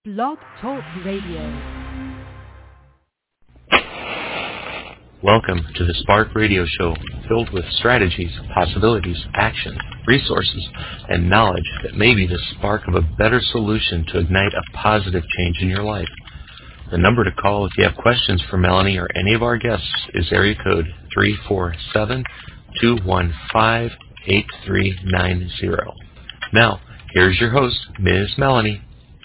Blog Talk Radio. Welcome to the Spark Radio Show, filled with strategies, possibilities, actions, resources, and knowledge that may be the spark of a better solution to ignite a positive change in your life. The number to call if you have questions for Melanie or any of our guests is area code 347-215-8390. Now, here's your host, Ms. Melanie.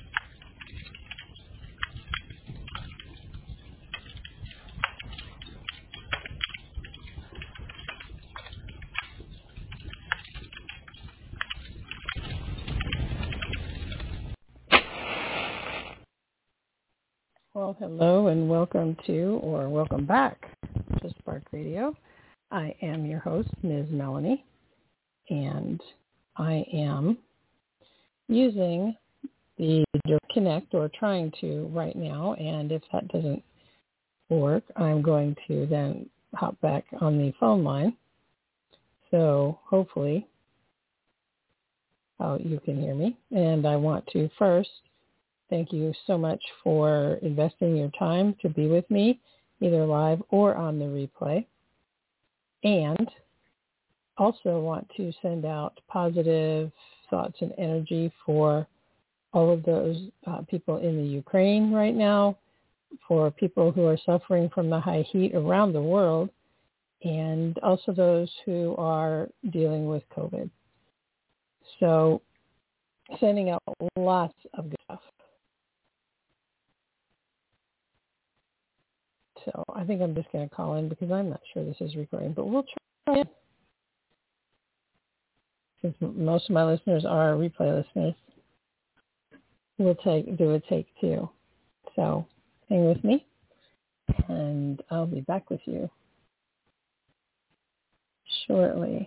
Well, hello and welcome back to Spark Radio. I am your host, Ms. Melanie, and I am using the Direct Connect, or trying to right now, and if that doesn't work, I'm going to then hop back on the phone line. So hopefully you can hear me, and I want to first thank you so much for investing your time to be with me, either live or on the replay. And also want to send out positive thoughts and energy for all of those people in the Ukraine right now, for people who are suffering from the high heat around the world, and also those who are dealing with COVID. So sending out lots of good stuff. So I think I'm just going to call in because I'm not sure this is recording, but we'll try it. Since most of my listeners are replay listeners, we'll do a take two. So hang with me, and I'll be back with you shortly.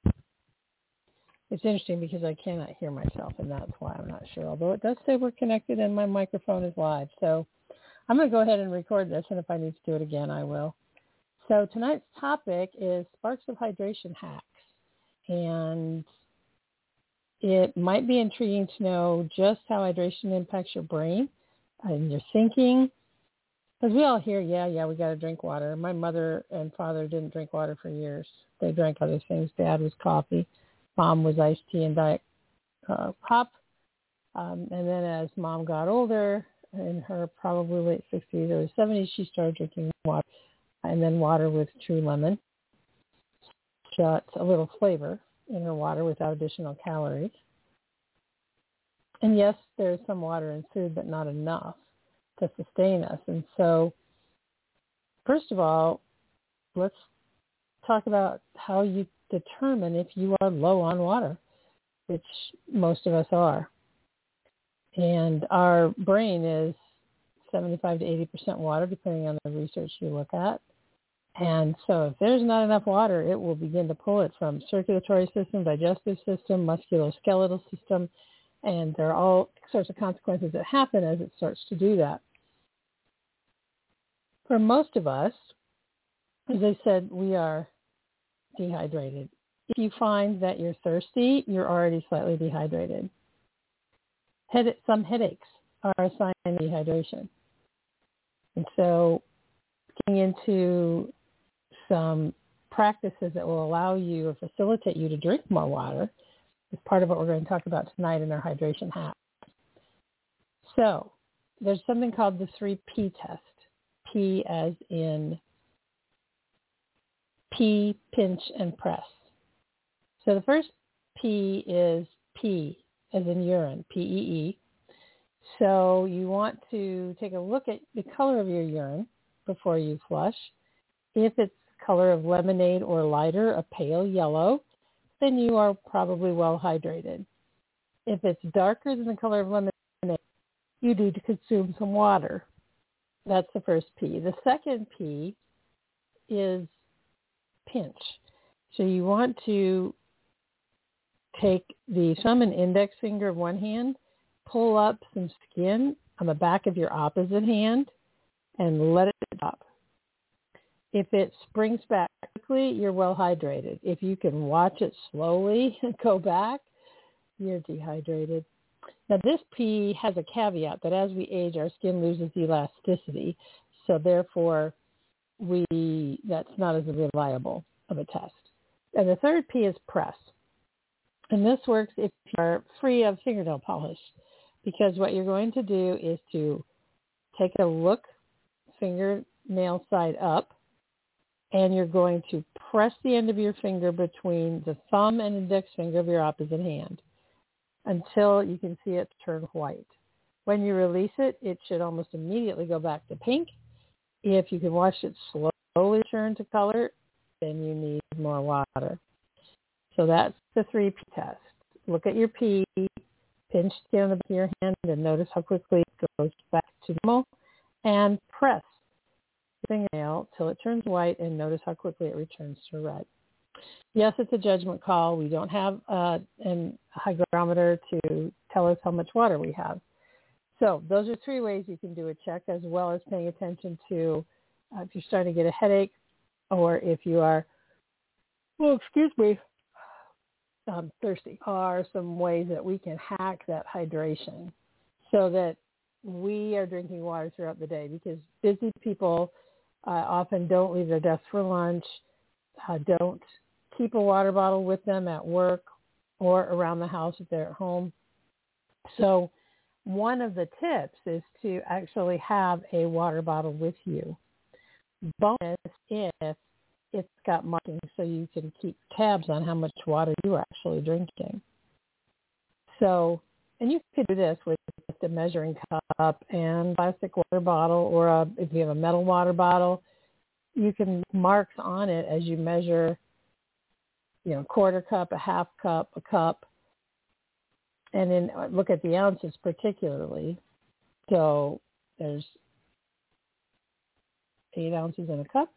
It's interesting because I cannot hear myself, and that's why I'm not sure. Although it does say we're connected and my microphone is live. So I'm going to go ahead and record this, and if I need to do it again, I will. So tonight's topic is Sparks of Hydration Hacks. And it might be intriguing to know just how hydration impacts your brain and your thinking. Because we all hear, we got to drink water. My mother and father didn't drink water for years. They drank other things. Dad was coffee. Mom was iced tea and diet pop. And then as Mom got older, in her probably late 60s or 70s, she started drinking water, and then water with true lemon. Got a little flavor in her water without additional calories. And yes, there's some water in food, but not enough to sustain us. And so, first of all, let's talk about how you determine if you are low on water, which most of us are. And our brain is 75 to 80% water, depending on the research you look at. And so if there's not enough water, it will begin to pull it from circulatory system, digestive system, musculoskeletal system, and there are all sorts of consequences that happen as it starts to do that. For most of us, as I said, we are dehydrated. If you find that you're thirsty, you're already slightly dehydrated. Some headaches are a sign of dehydration. And so getting into some practices that will allow you or facilitate you to drink more water is part of what we're going to talk about tonight in our hydration hack. So there's something called the 3P test. P as in pee, pinch, and press. So the first P is pee, as in urine, P-E-E. So you want to take a look at the color of your urine before you flush. If it's color of lemonade or lighter, a pale yellow, then you are probably well hydrated. If it's darker than the color of lemonade, you need to consume some water. That's the first P. The second P is pinch. So you want to take the thumb and index finger of one hand, pull up some skin on the back of your opposite hand, and let it drop. If it springs back quickly, you're well hydrated. If you can watch it slowly and go back, you're dehydrated. Now, this P has a caveat that as we age, our skin loses elasticity, so therefore that's not as reliable of a test. And the third P is press. And this works if you are free of fingernail polish, because what you're going to do is to take a look, fingernail side up, and you're going to press the end of your finger between the thumb and index finger of your opposite hand until you can see it turn white. When you release it, it should almost immediately go back to pink. If you can watch it slowly turn to color, then you need more water. So that's the 3P test. Look at your P, pinch down the back of your hand, and notice how quickly it goes back to normal, and press the fingernail till it turns white, and notice how quickly it returns to red. Yes, it's a judgment call. We don't have a hygrometer to tell us how much water we have. So those are 3 ways you can do a check, as well as paying attention to if you're starting to get a headache, or if you are, thirsty. Are some ways that we can hack that hydration so that we are drinking water throughout the day, because busy people often don't leave their desk for lunch, don't keep a water bottle with them at work or around the house if they're at home. So one of the tips is to actually have a water bottle with you. Bonus if it's got markings so you can keep tabs on how much water you are actually drinking. So, and you could do this with just a measuring cup and plastic water bottle, or if you have a metal water bottle, you can marks on it as you measure, quarter cup, a half cup, a cup, and then look at the ounces particularly. So there's 8 ounces in a cup,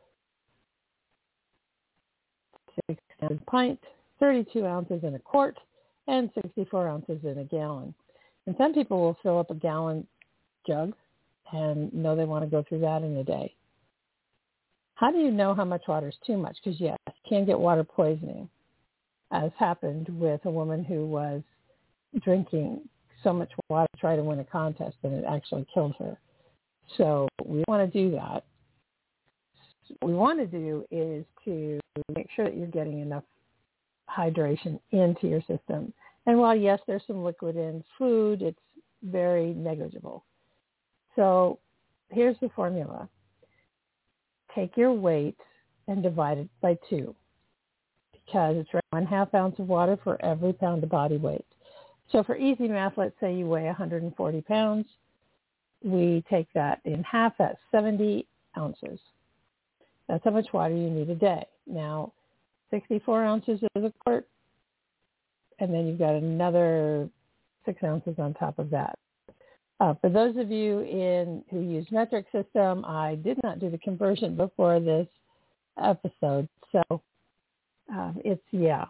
6 ounces in a pint, 32 ounces in a quart, and 64 ounces in a gallon. And some people will fill up a gallon jug and know they want to go through that in a day. How do you know how much water is too much? Because, yes, you can get water poisoning, as happened with a woman who was drinking so much water to try to win a contest, and it actually killed her. So we want to do that. What we want to do is to make sure that you're getting enough hydration into your system. And while, yes, there's some liquid in food, it's very negligible. So here's the formula. Take your weight and divide it by 2, because it's 1/2 ounce of water for every pound of body weight. So for easy math, let's say you weigh 140 pounds. We take that in half, that's 70 ounces. That's how much water you need a day. Now, 64 ounces is a quart, and then you've got another 6 ounces on top of that. For those of you who use metric system, I did not do the conversion before this episode, so it's, yeah.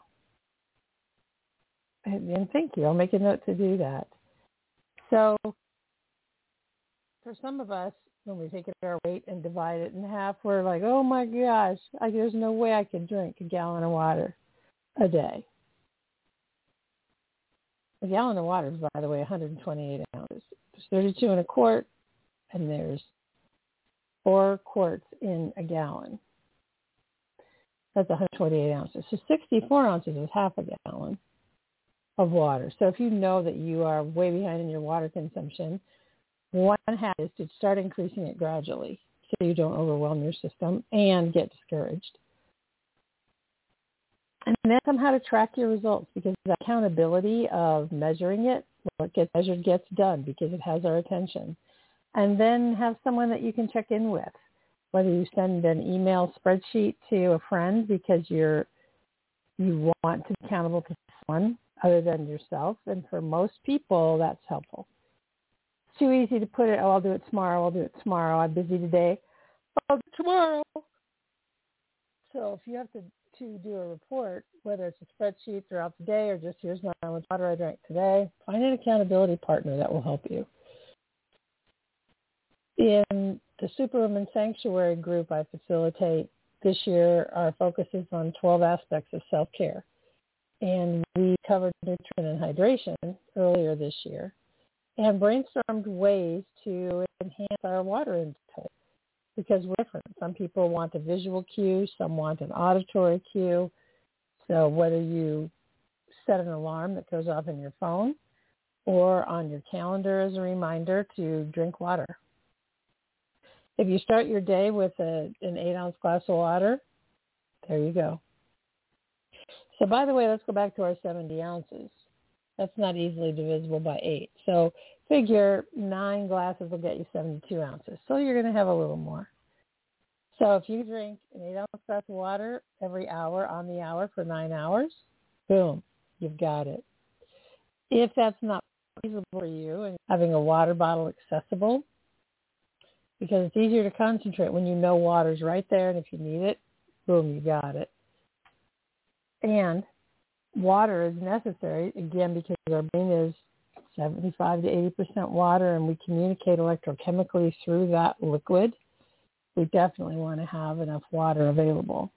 And thank you. I'll make a note to do that. So for some of us, when we take our weight and divide it in half, we're like, oh my gosh, there's no way I can drink a gallon of water a day. A gallon of water is, by the way, 128 ounces. There's 32 in a quart, and there's 4 quarts in a gallon. That's 128 ounces. So 64 ounces is half a gallon of water. So if you know that you are way behind in your water consumption, one hack is to start increasing it gradually so you don't overwhelm your system and get discouraged. And then somehow to track your results, because the accountability of measuring it, what gets measured gets done, because it has our attention. And then have someone that you can check in with, whether you send an email spreadsheet to a friend because you want to be accountable to someone other than yourself. And for most people, that's helpful. It's too easy to put it, I'll do it tomorrow, I'm busy today, I'll do it tomorrow. So if you have to do a report, whether it's a spreadsheet throughout the day or just here's how much water I drank today, find an accountability partner that will help you. In the Superwoman Sanctuary group I facilitate this year, our focus is on 12 aspects of self-care. and we covered nutrient and hydration earlier this year and brainstormed ways to enhance our water intake because we're different. Some people want a visual cue, some want an auditory cue. So whether you set an alarm that goes off in your phone or on your calendar as a reminder to drink water. If you start your day with an 8-ounce glass of water, there you go. So by the way, let's go back to our 70 ounces. That's not easily divisible by 8. So figure 9 glasses will get you 72 ounces. So you're going to have a little more. So if you drink an 8-ounce glass of water every hour on the hour for 9 hours, boom, you've got it. If that's not feasible for you and having a water bottle accessible, because it's easier to concentrate when you know water's right there, and if you need it, boom, you got it. And water is necessary, again, because our brain is 75 to 80% water, and we communicate electrochemically through that liquid. We definitely want to have enough water available.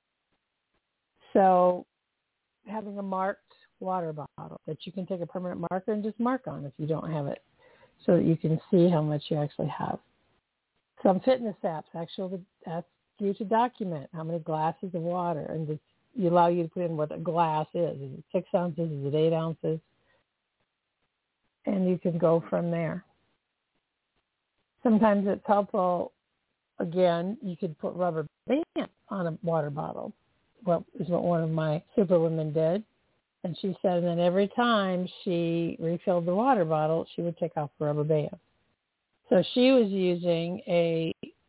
So having a marked water bottle that you can take a permanent marker and just mark on if you don't have it, so that you can see how much you actually have. Some fitness apps actually ask you to document how many glasses of water, and you allow you to put in what a glass is. Is it 6 ounces? Is it 8 ounces? And you can go from there. Sometimes it's helpful, again, you could put rubber band on a water bottle. Well, is what one of my superwomen did. And she said that every time she refilled the water bottle, she would take off the rubber band. So she was using I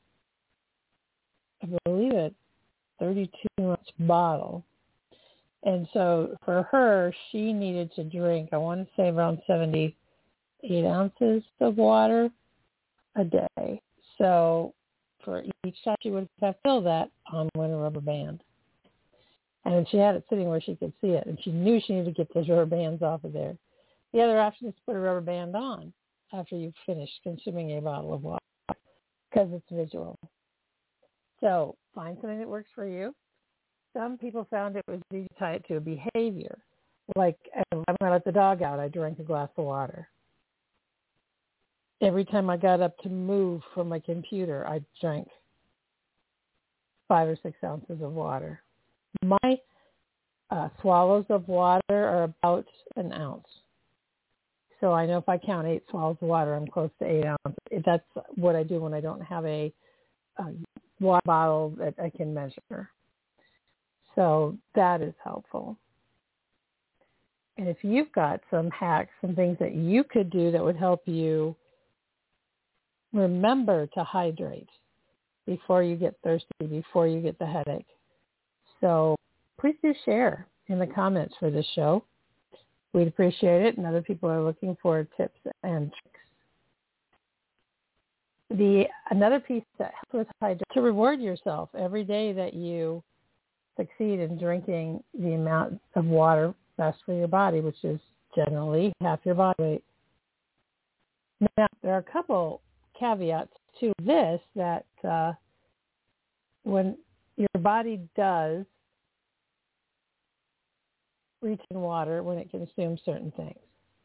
believe a 32-ounce bottle. And so for her, she needed to drink, I want to say around 78 ounces of water a day. So for each time she would have filled that on with a rubber band. And she had it sitting where she could see it. And she knew she needed to get those rubber bands off of there. The other option is to put a rubber band on after you've finished consuming a bottle of water because it's visual. So find something that works for you. Some people found it was easy to tie it to a behavior. Like, I'm going to let the dog out, I drank a glass of water. Every time I got up to move from my computer, I drank 5 or 6 ounces of water. My swallows of water are about an ounce. So I know if I count 8 swallows of water, I'm close to 8 ounces. That's what I do when I don't have a water bottle that I can measure. So that is helpful. And if you've got some hacks, some things that you could do that would help you remember to hydrate before you get thirsty, before you get the headache. So please do share in the comments for this show. We'd appreciate it, and other people are looking for tips and tricks. Another piece that helps with hydration, to reward yourself every day that you succeed in drinking the amount of water best for your body, which is generally half your body weight. Now, there are a couple caveats to this that when your body does retain water when it consumes certain things.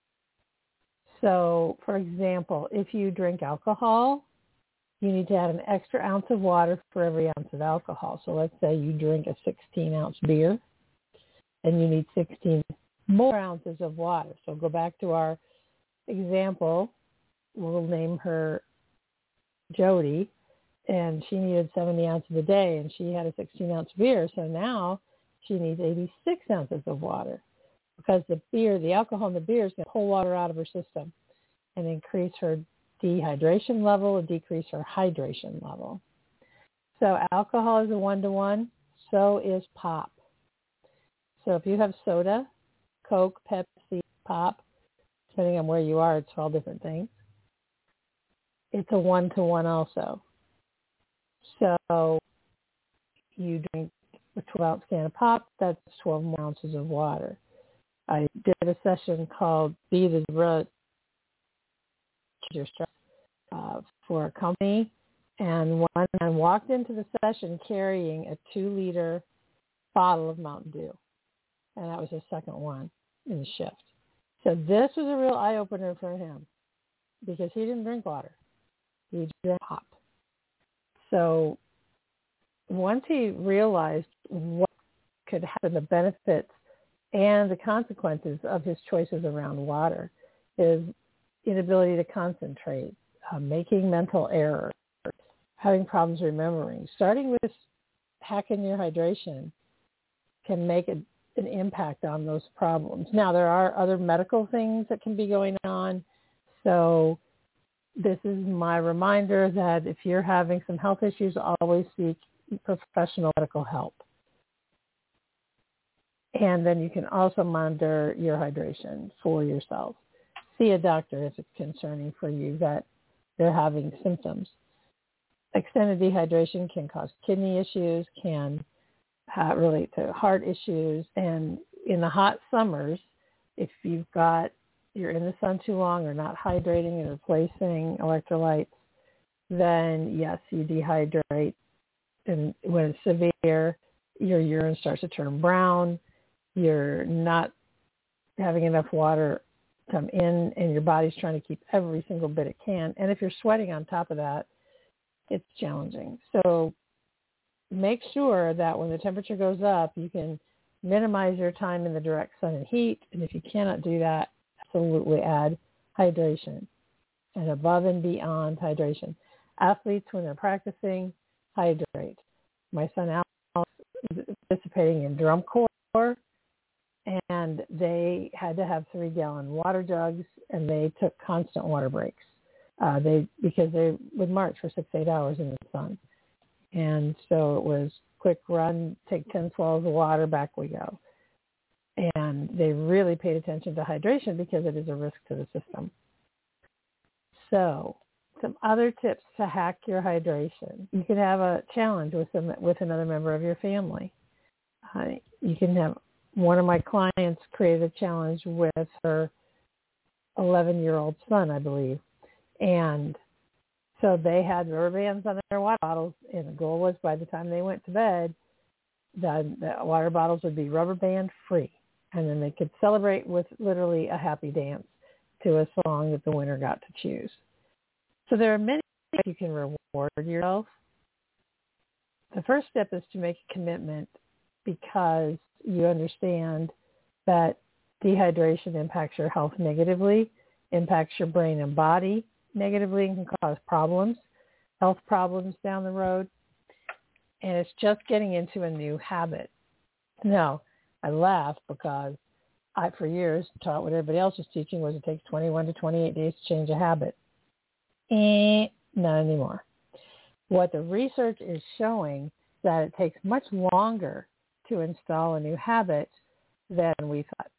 So, for example, if you drink alcohol, you need to add an extra ounce of water for every ounce of alcohol. So let's say you drink a 16-ounce beer, and you need 16 more ounces of water. So go back to our example. We'll name her Jody, and she needed 70 ounces a day, and she had a 16-ounce beer. So now she needs 86 ounces of water because the alcohol in the beer is going to pull water out of her system and increase her dehydration level and decrease her hydration level. So alcohol is a 1-to-1. So is pop. So if you have soda, Coke, Pepsi, pop, depending on where you are, it's all different things. It's a 1-to-1 also. So you drink a 12-ounce can of pop, that's 12 more ounces of water. I did a session called Be the Road Your Stress for a company, and one I walked into the session carrying a 2-liter bottle of Mountain Dew. and that was his second one in the shift. So this was a real eye-opener for him because he didn't drink water. He drank pop. So once he realized what could happen, the benefits and the consequences of his choices around water, his inability to concentrate, making mental errors, having problems remembering, starting with hacking your hydration can make an impact on those problems. Now, there are other medical things that can be going on. So this is my reminder that if you're having some health issues, always seek professional medical help. And then you can also monitor your hydration for yourself. See a doctor if it's concerning for you that they're having symptoms. Extended dehydration can cause kidney issues, can relate to heart issues. And in the hot summers, if you're in the sun too long or not hydrating and replacing electrolytes, then yes, you dehydrate. And when it's severe, your urine starts to turn brown. You're not having enough water come in, and your body's trying to keep every single bit it can. And if you're sweating on top of that, it's challenging. So make sure that when the temperature goes up, you can minimize your time in the direct sun and heat. And if you cannot do that, absolutely add hydration and above and beyond hydration. Athletes, when they're practicing, hydrate. My son Alex is participating in drum corps, and they had to have 3-gallon water jugs, and they took constant water breaks. Because they would march for 6-8 hours in the sun. And so it was quick run, take 10 swallows of water, back we go. And they really paid attention to hydration because it is a risk to the system. So some other tips to hack your hydration. You can have a challenge with another member of your family. You can have one of my clients created a challenge with her 11-year-old son, I believe. And so they had rubber bands on their water bottles, and the goal was by the time they went to bed, the water bottles would be rubber band free. And then they could celebrate with literally a happy dance to a song that the winner got to choose. So there are many ways you can reward yourself. The first step is to make a commitment because you understand that dehydration impacts your health negatively, impacts your brain and body negatively, and can cause problems, health problems down the road. And it's just getting into a new habit. Now, I laugh because I, for years, taught what everybody else was teaching was it takes 21 to 28 days to change a habit. Not anymore. What the research is showing that it takes much longer to install a new habit than we thought.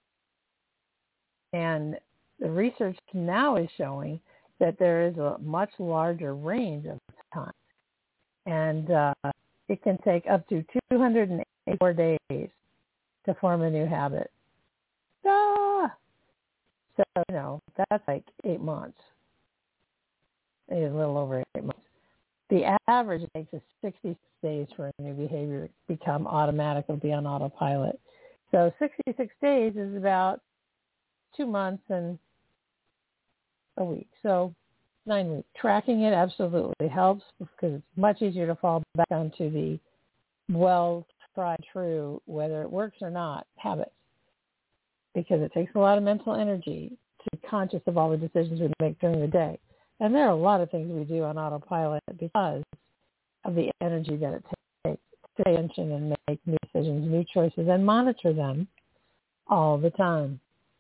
And the research now is showing that there is a much larger range of time. And it can take up to 284 days to form a new habit. So, that's like 8 months. A little over 8 months. The average takes us 66 days for a new behavior to become automatic or be on autopilot. So 66 days is about 2 months and a week. So 9 weeks. Tracking it absolutely helps because it's much easier to fall back onto the well-tried true, whether it works or not, habits. Because it takes a lot of mental energy to be conscious of all the decisions we make during the day. And there are a lot of things we do on autopilot because of the energy that it takes to pay attention and make new decisions, new choices, and monitor them all the time.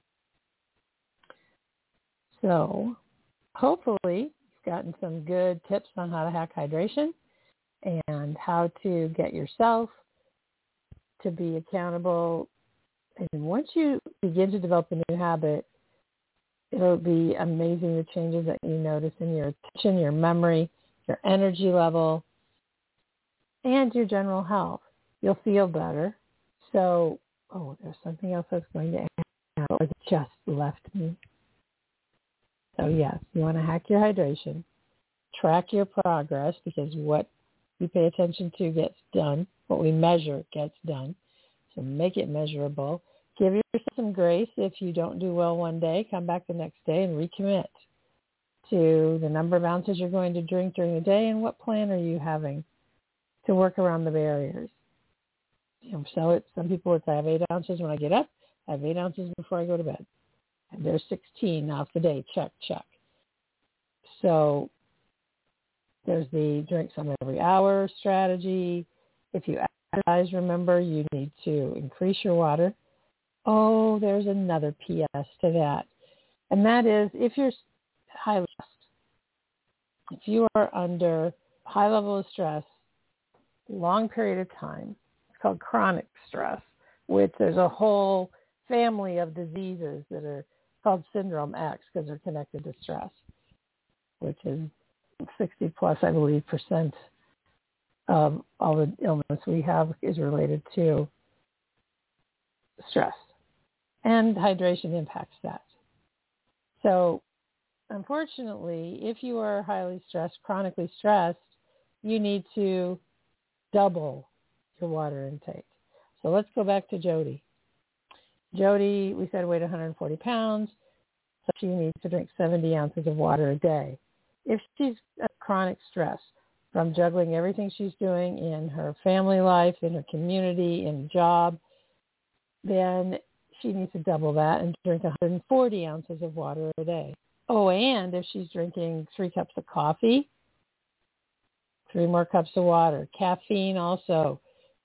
So hopefully you've gotten some good tips on how to hack hydration and how to get yourself to be accountable. And once you begin to develop a new habit, it'll be amazing the changes that you notice in your attention, your memory, your energy level, and your general health. You'll feel better. So, there's something else I was going to add, or it just left me. So yes, you want to hack your hydration, track your progress because what we pay attention to gets done, what we measure gets done. So make it measurable. Give yourself some grace. If you don't do well one day, come back the next day and recommit to the number of ounces you're going to drink during the day and what plan are you having to work around the barriers. So some people would say, I have 8 ounces when I get up. I have 8 ounces before I go to bed. And there's 16 off the day. Check, check. So there's the drink some every hour strategy. If you exercise, remember, you need to increase your water. Oh, there's another PS to that. And that is if you're highly stressed, if you are under high level of stress, long period of time, it's called chronic stress, which there's a whole family of diseases that are called Syndrome X because they're connected to stress, which is 60 plus, I believe, % of all the illness we have is related to stress. And hydration impacts that. So, unfortunately, if you are highly stressed, chronically stressed, you need to double your water intake. So let's go back to Jody. Jody, we said, weighed 140 pounds, so she needs to drink 70 ounces of water a day. If she's at chronic stress from juggling everything she's doing in her family life, in her community, in job, then she needs to double that and drink 140 ounces of water a day. Oh, and if she's drinking 3 cups of coffee, 3 more cups of water. Caffeine also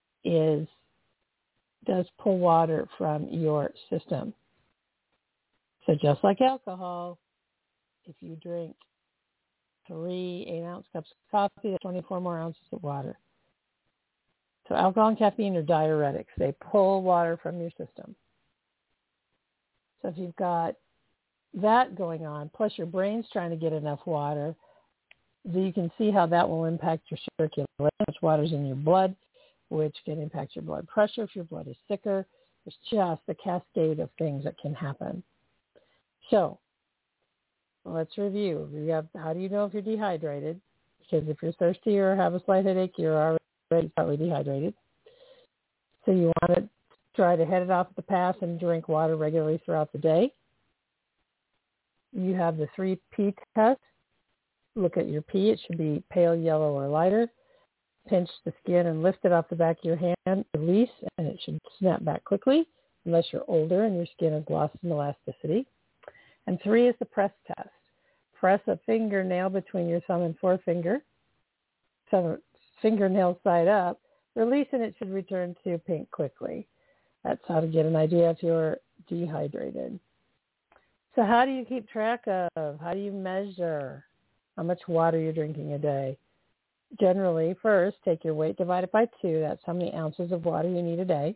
does pull water from your system. So just like alcohol, if you drink 3 8-ounce cups of coffee, that's 24 more ounces of water. So alcohol and caffeine are diuretics. They pull water from your system. So if you've got that going on, plus your brain's trying to get enough water, so you can see how that will impact your circulation, which water's in your blood, which can impact your blood pressure if your blood is thicker. There's just a cascade of things that can happen. So let's review. How do you know if you're dehydrated? Because if you're thirsty or have a slight headache, you're already partly dehydrated. So you want to try to head it off at the pass and drink water regularly throughout the day. You have the 3P test. Look at your pee. It should be pale yellow or lighter. Pinch the skin and lift it off the back of your hand. Release, and it should snap back quickly unless you're older and your skin has lost some elasticity. And 3 is the press test. Press a fingernail between your thumb and forefinger. So fingernail side up. Release, and it should return to pink quickly. That's how to get an idea if you're dehydrated. So how do you keep track of? How do you measure how much water you're drinking a day? Generally, first, take your weight divided by 2. That's how many ounces of water you need a day.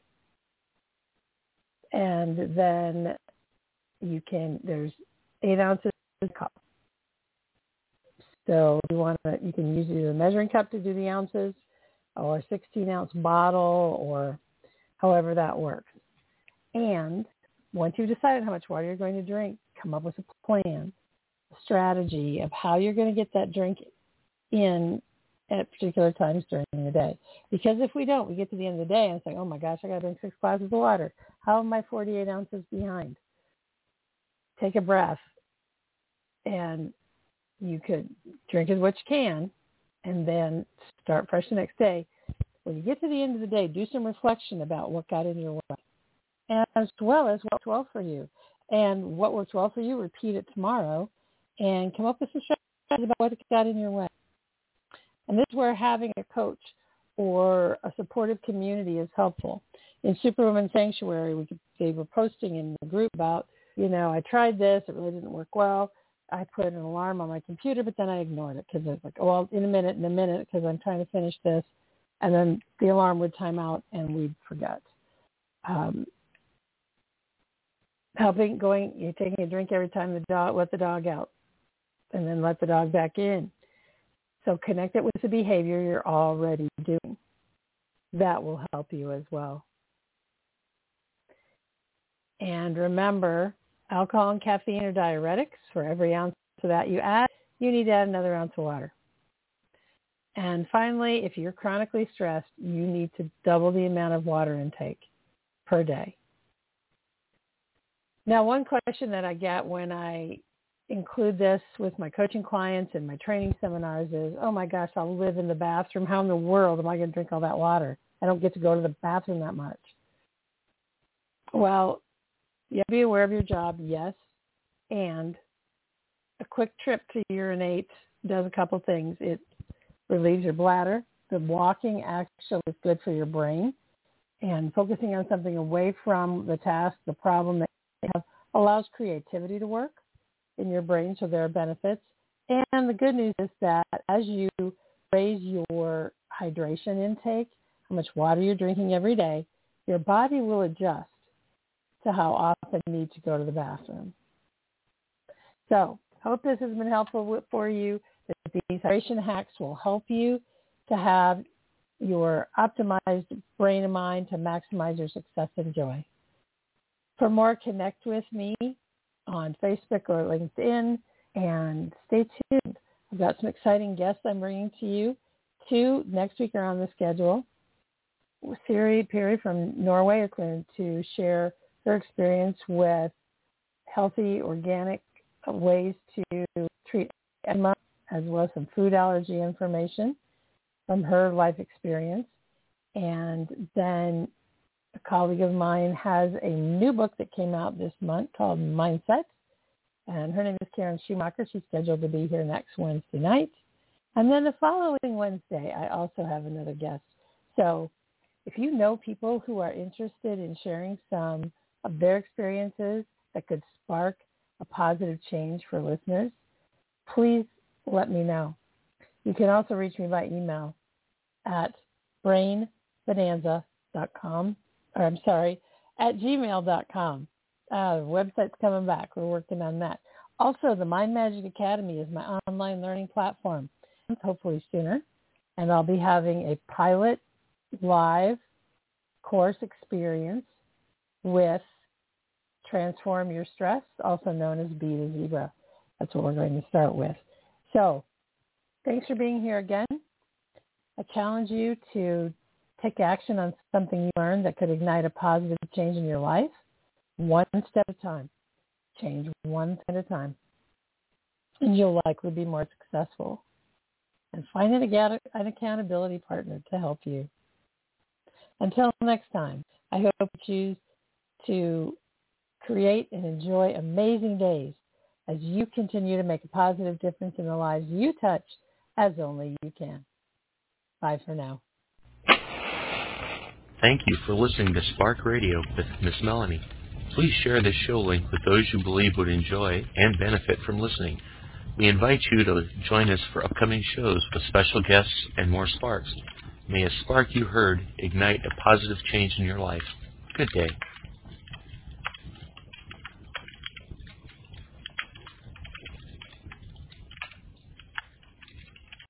And then there's 8 ounces in a cup. So you can use either a measuring cup to do the ounces or a 16-ounce bottle or however that works. And once you've decided how much water you're going to drink, come up with a plan, a strategy of how you're going to get that drink in at particular times during the day. Because if we don't, we get to the end of the day and say, oh my gosh, I got to drink 6 glasses of water. How am I 48 ounces behind? Take a breath, and you could drink as much as you can and then start fresh the next day. When you get to the end of the day, do some reflection about what got in your way, as well as what worked well for you. And what worked well for you, repeat it tomorrow, and come up with some strategies about what got in your way. And this is where having a coach or a supportive community is helpful. In Superwoman Sanctuary, they were posting in the group about, I tried this, it really didn't work well. I put an alarm on my computer, but then I ignored it because I was like, oh, well, in a minute, because I'm trying to finish this. And then the alarm would time out and we'd forget. You're taking a drink every time let the dog out and then let the dog back in. So connect it with the behavior you're already doing. That will help you as well. And remember, alcohol and caffeine are diuretics. For every ounce of that you add, you need to add another ounce of water. And finally, if you're chronically stressed, you need to double the amount of water intake. per day. Now, one question that I get when I include this with my coaching clients and my training seminars is, oh my gosh, I'll live in the bathroom. How in the world am I going to drink all that water? I don't get to go to the bathroom that much. Well, you have to be aware of your job, yes, and a quick trip to urinate does a couple things. It relieves your bladder. The walking actually is good for your brain, and focusing on something away from the task, the problem that you have, allows creativity to work in your brain, so there are benefits. And the good news is that as you raise your hydration intake, how much water you're drinking every day, your body will adjust to how often you need to go to the bathroom. So I hope this has been helpful for you, that these hydration hacks will help you to have your optimized brain and mind to maximize your success and joy. For more, connect with me on Facebook or LinkedIn, and stay tuned. I've got some exciting guests I'm bringing to you. 2 next week are on the schedule. Siri Perry from Norway is going to share her experience with healthy, organic ways to treat asthma, as well as some food allergy information from her life experience. And then a colleague of mine has a new book that came out this month called Mindset, and her name is Karen Schumacher. She's scheduled to be here next Wednesday night. And then the following Wednesday, I also have another guest. So if you know people who are interested in sharing some of their experiences that could spark a positive change for listeners, please let me know. You can also reach me by email at brainbonanza.com, at gmail.com. The website's coming back. We're working on that. Also, the Mind Magic Academy is my online learning platform, hopefully sooner. And I'll be having a pilot live course experience with Transform Your Stress, also known as Be the Zebra. That's what we're going to start with. So thanks for being here again. I challenge you to take action on something you learned that could ignite a positive change in your life, one step at a time. Change one step at a time. And you'll likely be more successful. And find an accountability partner to help you. Until next time, I hope you choose to create and enjoy amazing days as you continue to make a positive difference in the lives you touch as only you can. Bye for now. Thank you for listening to Spark Radio with Miss Melanie. Please share this show link with those you believe would enjoy and benefit from listening. We invite you to join us for upcoming shows with special guests and more sparks. May a spark you heard ignite a positive change in your life. Good day.